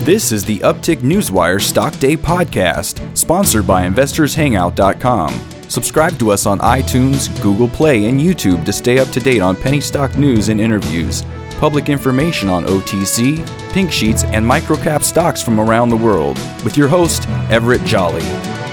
This is the Uptick Newswire Stock Day podcast, sponsored by InvestorsHangout.com. Subscribe to us on iTunes, Google Play, and YouTube to stay up to date on penny stock news and interviews, public information on OTC, pink sheets, and microcap stocks from around the world, with your host, Everett Jolly.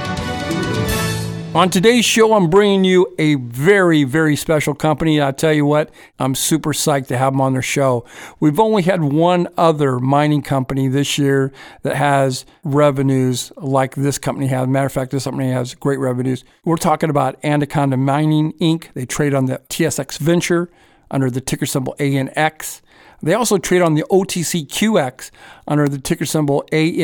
On today's show, I'm bringing you a very, very special company. I'll tell you what, I'm super psyched to have them on their show. We've only had one other mining company this year that has revenues like this company has. Matter of fact, this company has great revenues. We're talking about Anaconda Mining, Inc. They trade on the TSX Venture under the ticker symbol ANX. They also trade on the OTCQX under the ticker symbol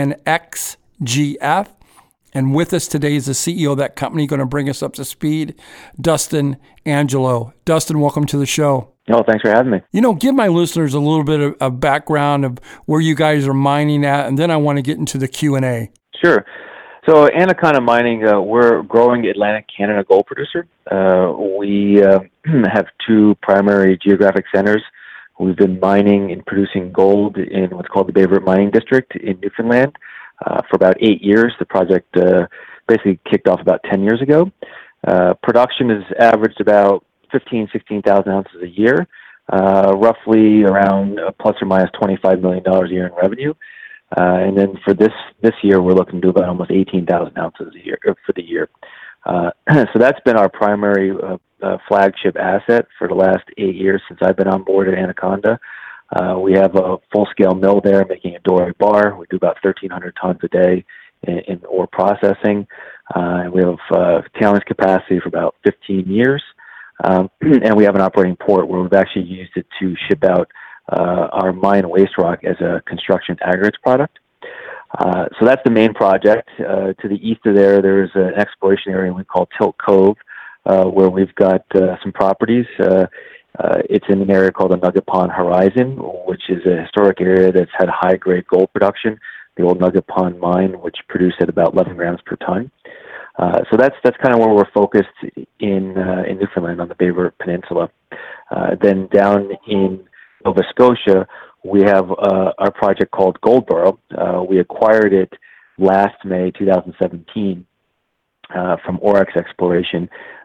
ANXGF. And with us today is the CEO of that company, going to bring us up to speed, Dustin Angelo. Dustin, welcome to the show. Oh, thanks for having me. You know, give my listeners a little bit of background of where you guys are mining at, and then I want to get into the Q&A. Sure. So Anaconda Mining, we're a growing Atlantic Canada gold producer. We have two primary geographic centers. We've been mining and producing gold in what's called the Bay River Mining District in Newfoundland. For about 8 years. The project basically kicked off about 10 years ago. Production has averaged about 16,000 ounces a year, roughly around plus or minus $25 million a year in revenue. And then for this year, we're looking to do about almost 18,000 ounces a year for the year. So that's been our primary flagship asset for the last 8 years since I've been on board at Anaconda. We have a full-scale mill there making a doré bar. We do about 1,300 tons a day in ore processing. And we have tailings capacity for about 15 years. And we have an operating port where we've actually used it to ship out our mine waste rock as a construction aggregates product. So that's the main project. To the east of there's an exploration area we call Tilt Cove, where we've got some properties. It's in an area called the Nugget Pond Horizon, which is a historic area that's had high-grade gold production. The old Nugget Pond mine, which produced at about 11 grams per ton. So that's kind of where we're focused in Newfoundland on the Bay River Peninsula. Then down in Nova Scotia, we have our project called Goldboro. We acquired it last May 2017 from Aurex Exploration.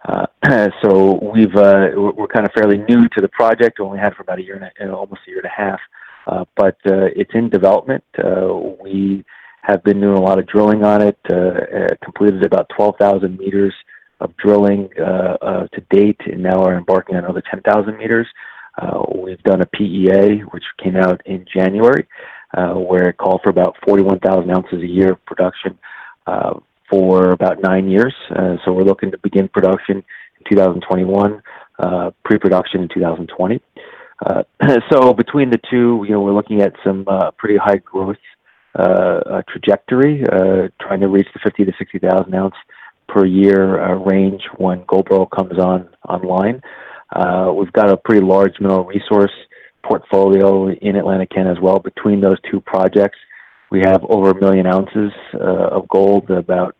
So we're kind of fairly new to the project. We only had it for about almost a year and a half. But it's in development. We have been doing a lot of drilling on it. Completed about 12,000 meters of drilling to date, and now are embarking on another 10,000 meters. We've done a PEA, which came out in January, where it called for about 41,000 ounces a year of production for about 9 years. So we're looking to begin production in 2021, pre-production in 2020. So between the two, we're looking at some pretty high growth trajectory, trying to reach the 50 to 60,000 ounce per year range when Goldboro comes online. We've got a pretty large mineral resource portfolio in Atlantic Canada as well. Between those two projects, we have over 1 million ounces of gold, about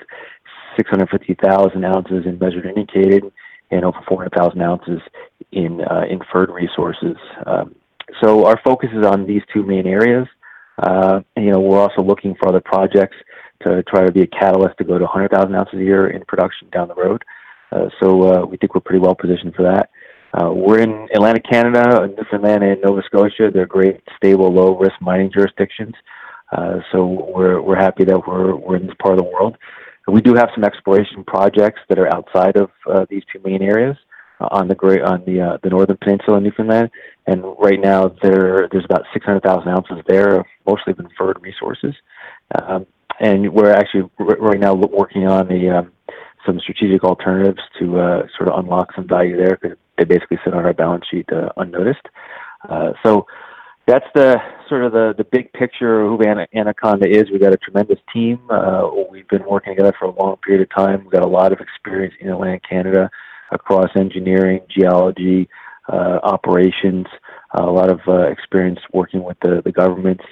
650,000 ounces in measured and indicated, and over 400,000 ounces in inferred resources. So our focus is on these two main areas. And, we're also looking for other projects to try to be a catalyst to go to 100,000 ounces a year in production down the road. So we think we're pretty well positioned for that. We're in Atlantic Canada, Newfoundland, and Nova Scotia. They're great, stable, low-risk mining jurisdictions. So we're happy that we're in this part of the world. We do have some exploration projects that are outside of these two main areas on the northern peninsula of Newfoundland, and right now there's about 600,000 ounces there of mostly of inferred resources. And we're actually right now working on some strategic alternatives to sort of unlock some value there, because they basically sit on our balance sheet unnoticed. So that's the sort of the big picture of who Anaconda is. We've got a tremendous team. We've been working together for a long period of time. We've got a lot of experience in Atlantic Canada across engineering, geology, operations, a lot of experience working with the governments.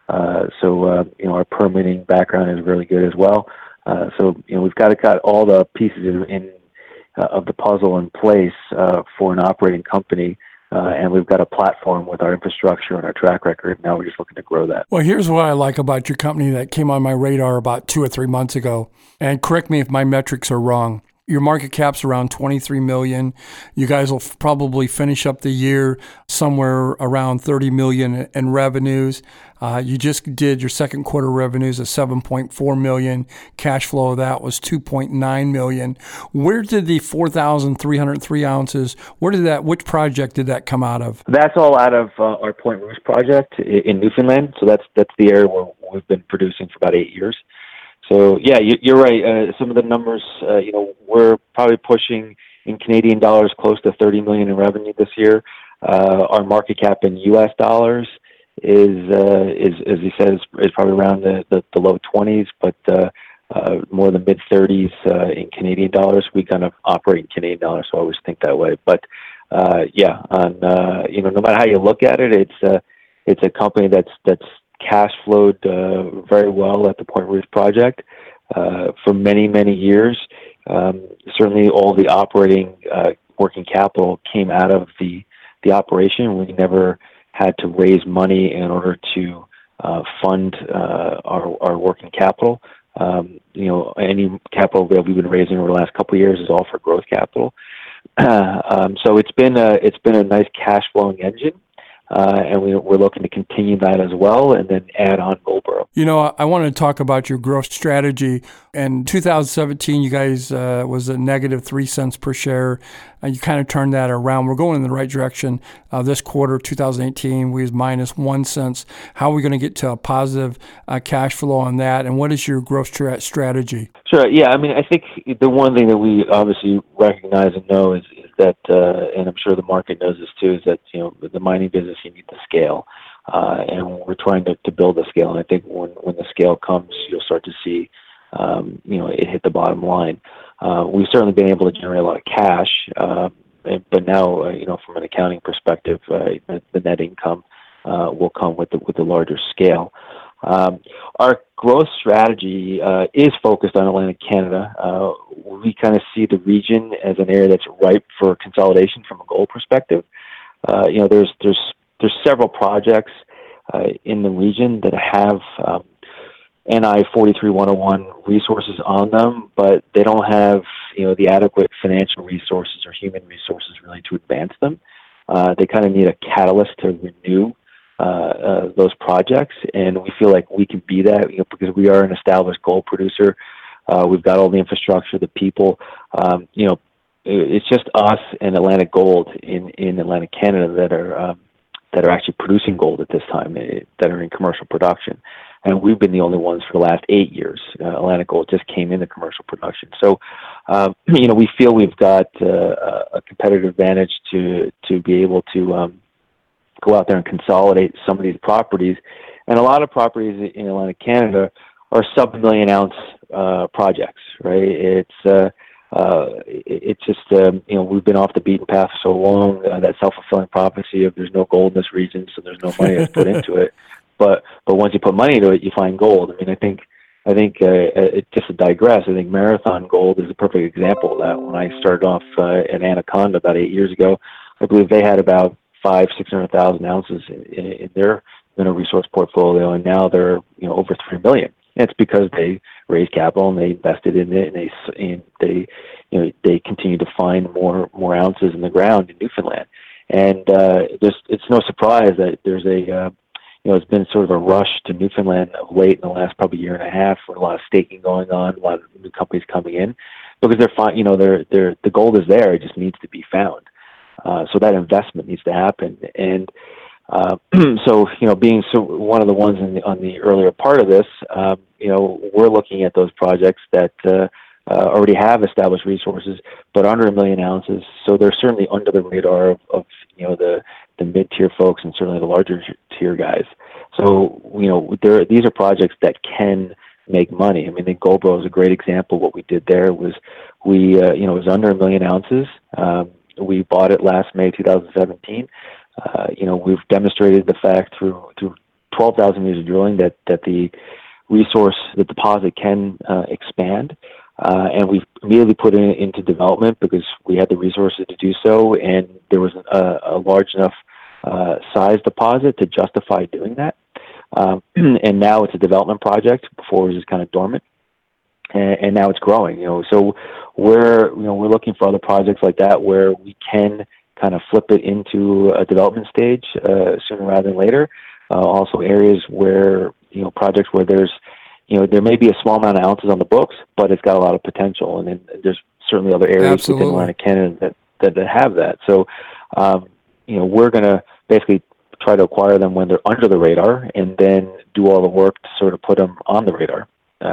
So our permitting background is really good as well. So we've got all the pieces of the puzzle in place for an operating company And we've got a platform with our infrastructure and our track record. Now we're just looking to grow that. Well, here's what I like about your company that came on my radar about 2 or 3 months ago. And correct me if my metrics are wrong. Your market cap's around $23 million. You guys will probably finish up the year somewhere around $30 million in revenues. You just did your second quarter revenues of $7.4 million. Cash flow of that was $2.9 million. Where did the 4,303 ounces, which project did that come out of? That's all out of our Point Rouge project in Newfoundland. So that's the area where we've been producing for about 8 years. So yeah, you're right. Some of the numbers, we're probably pushing in Canadian dollars close to $30 million in revenue this year. Our market cap in US dollars is as you said, is probably around the low 20s, but more than mid 30s in Canadian dollars. We kind of operate in Canadian dollars, so I always think that way. But no matter how you look at it, it's a company that's cash flowed very well at the Point Rouge project for many, many years. Certainly all the operating working capital came out of the operation. We never had to raise money in order to fund our working capital. Any capital that we've been raising over the last couple of years is all for growth capital. So it's been a nice cash flowing engine. And we're looking to continue that as well, and then add on Goldboro. I wanted to talk about your growth strategy. In 2017, you guys was a negative 3 cents per share. You kind of turned that around. We're going in the right direction. This quarter, 2018, we was minus 1 cent. How are we going to get to a positive cash flow on that? And what is your growth strategy? Sure. Yeah. I mean, I think the one thing that we obviously recognize and know is that, and I'm sure the market knows this too, is that the mining business, you need the scale, and we're trying to build the scale. And I think when the scale comes, you'll start to see it hit the bottom line. We've certainly been able to generate a lot of cash, but now from an accounting perspective, the net income will come with the larger scale. Our growth strategy is focused on Atlantic Canada. We kind of see the region as an area that's ripe for consolidation from a gold perspective. There's several projects in the region that have NI 43-101 resources on them, but they don't have the adequate financial resources or human resources really to advance them. They kind of need a catalyst to renew those projects, and we feel like we can be that because we are an established gold producer. We've got all the infrastructure, the people. It's just us and Atlantic Gold in Atlantic Canada that are actually producing gold at this time, that are in commercial production. And we've been the only ones for the last 8 years. Atlantic Gold just came into commercial production. So, we feel we've got a competitive advantage to be able to go out there and consolidate some of these properties. And a lot of properties in Atlantic Canada are sub-1 million ounce projects, right? It's just, we've been off the beaten path for so long, that self-fulfilling prophecy of there's no gold in this region, so there's no money that's put into it. But once you put money into it, you find gold. I mean, I think just to digress, I think Marathon Gold is a perfect example of that. When I started off at Anaconda about 8 years ago, I believe they had about 500,000-600,000 ounces in their mineral resource portfolio, and now they're over 3 million. And it's because they raised capital and they invested in it, and they continue to find more ounces in the ground in Newfoundland. And it's no surprise that there's it's been sort of a rush to Newfoundland of late in the last probably year and a half, with a lot of staking going on, a lot of new companies coming in, because the gold is there, it just needs to be found. So that investment needs to happen, and so being one of the ones on the earlier part of this, we're looking at those projects that already have established resources, but under 1 million ounces. So they're certainly under the radar of the mid-tier folks and certainly the larger tier guys. So these are projects that can make money. I mean, I think Goldboro is a great example. What we did there was it was under 1 million ounces. We bought it last May 2017. We've demonstrated the fact through 12,000 meters of drilling that the resource, the deposit can expand. And we've immediately put it into development because we had the resources to do so, and there was a large enough size deposit to justify doing that. And now it's a development project. Before it was just kind of dormant, and now it's growing. So we're looking for other projects like that where we can kind of flip it into a development stage sooner rather than later. Also, areas where projects where there's there may be a small amount of ounces on the books, but it's got a lot of potential, and then there's certainly other areas within Atlantic Canada that have that. So, we're going to basically try to acquire them when they're under the radar, and then do all the work to sort of put them on the radar.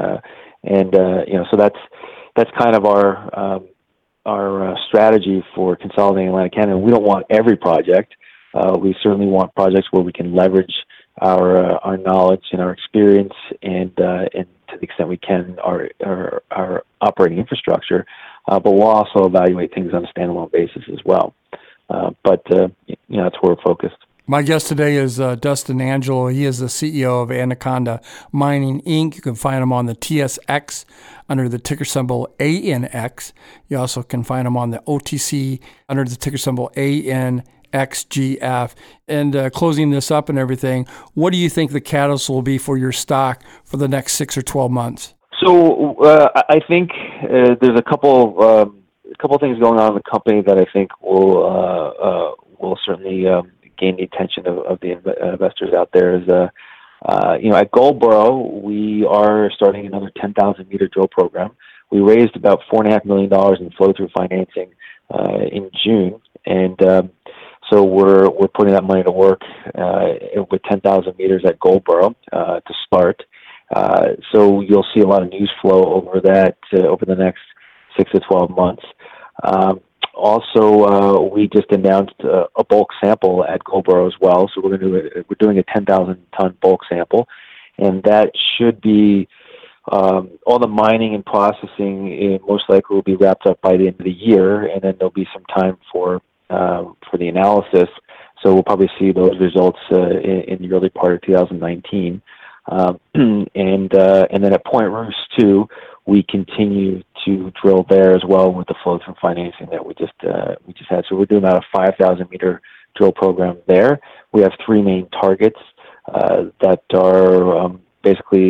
So that's kind of our strategy for consolidating Atlantic Canada. We don't want every project. We certainly want projects where we can leverage our knowledge and our experience, and to the extent we can, our operating infrastructure. But we'll also evaluate things on a standalone basis as well. But that's where we're focused. My guest today is Dustin Angelo. He is the CEO of Anaconda Mining, Inc. You can find him on the TSX under the ticker symbol ANX. You also can find him on the OTC under the ticker symbol ANXGF. And closing this up and everything, what do you think the catalyst will be for your stock for the next 6 or 12 months? So I think there's a couple things going on in the company that I think will certainly gain the attention of the investors out there. Is at Goldboro, we are starting another 10,000 meter drill program. We raised about $4.5 million in flow-through financing in June, and so we're putting that money to work with 10,000 meters at Goldboro to start. So you'll see a lot of news flow over that over the next 6 to 12 months. Also, we just announced a bulk sample at Goldboro as well. So we're doing a 10,000 ton bulk sample, and that should be all the mining and processing. Most likely will be wrapped up by the end of the year, and then there'll be some time for the analysis. So we'll probably see those results in the early part of 2019. And then at Point Rousse too, we continue to drill there as well with the flow-through financing that we just had. So we're doing about a 5,000 meter drill program there. We have 3 main targets that are basically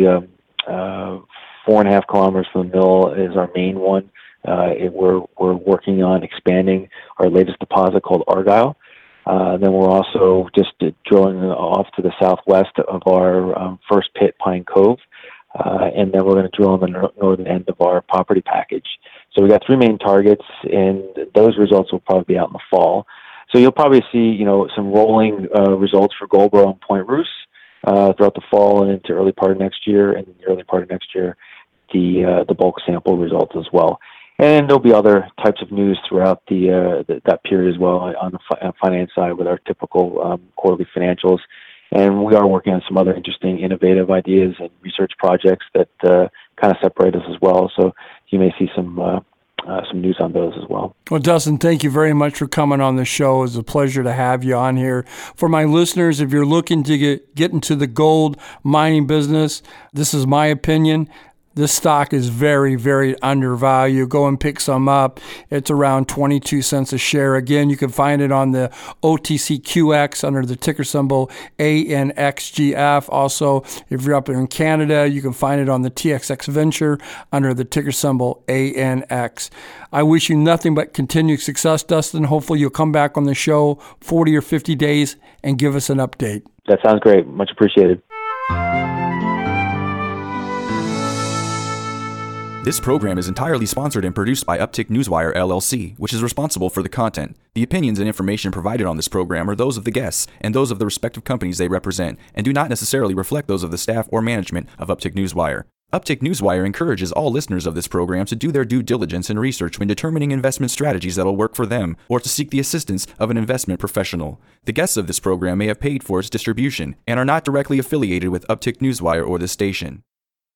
4.5 kilometers from the mill is our main one. We're working on expanding our latest deposit called Argyle. Then we're also just drilling off to the southwest of our first pit, Pine Cove. And then we're going to drill on the northern end of our property package. So we got 3 main targets, and those results will probably be out in the fall. So you'll probably see, some rolling results for Goldboro and Point Rousse throughout the fall and into early part of next year, and in the early part of next year, the bulk sample results as well. And there'll be other types of news throughout that period as well on the finance side with our typical quarterly financials. And we are working on some other interesting, innovative ideas and research projects that kind of separate us as well. So you may see some news on those as well. Well, Dustin, thank you very much for coming on the show. It's a pleasure to have you on here. For my listeners, if you're looking to get into the gold mining business, this is my opinion. This stock is very, very undervalued. Go and pick some up. It's around 22 cents a share. Again, you can find it on the OTCQX under the ticker symbol ANXGF. Also, if you're up in Canada, you can find it on the TSX Venture under the ticker symbol ANX. I wish you nothing but continued success, Dustin. Hopefully you'll come back on the show 40 or 50 days and give us an update. That sounds great. Much appreciated. This program is entirely sponsored and produced by Uptick Newswire, LLC, which is responsible for the content. The opinions and information provided on this program are those of the guests and those of the respective companies they represent, and do not necessarily reflect those of the staff or management of Uptick Newswire. Uptick Newswire encourages all listeners of this program to do their due diligence and research when determining investment strategies that will work for them, or to seek the assistance of an investment professional. The guests of this program may have paid for its distribution and are not directly affiliated with Uptick Newswire or this station.